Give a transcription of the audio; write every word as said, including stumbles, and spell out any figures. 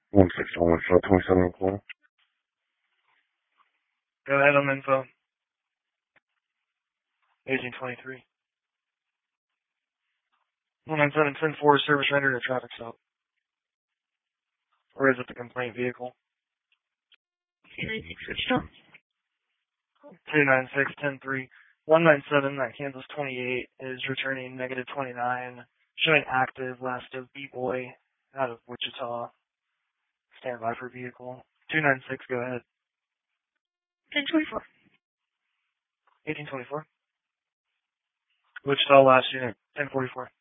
one six one four twenty-seven call. Go ahead on info. eighteen twenty-three. one nine seven ten four, service rendered a traffic stop. Or is it the complaint vehicle? two nine six, which stop? two nine six ten three. one nine seven at Kansas twenty-eight is returning negative twenty-nine, showing active, last of B-Boy out of Wichita. Stand by for vehicle. two nine six, go ahead. ten twenty-four. eighteen twenty-four. Wichita last unit, ten forty-four.